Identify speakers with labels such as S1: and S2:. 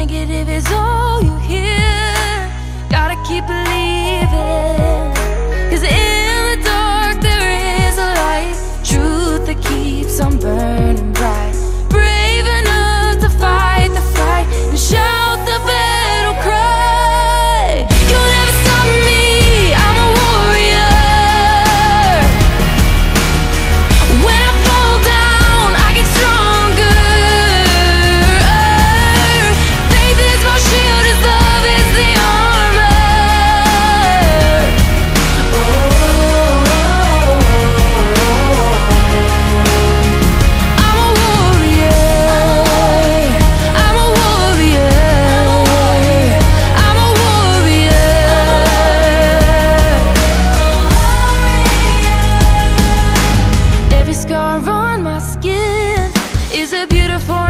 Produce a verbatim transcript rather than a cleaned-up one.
S1: negative is all you hear. Gotta keep believing, 'cause in the dark there is a light, truth that keeps on burning bright. Brave enough to fight the fight and shout the battle cry. You'll never stop me, I'm a warrior. When I fall down, I get stronger. Faith is my shield, His love is the armor. I'm a warrior, I'm a warrior, I'm a warrior. Every scar on my skin is a beautiful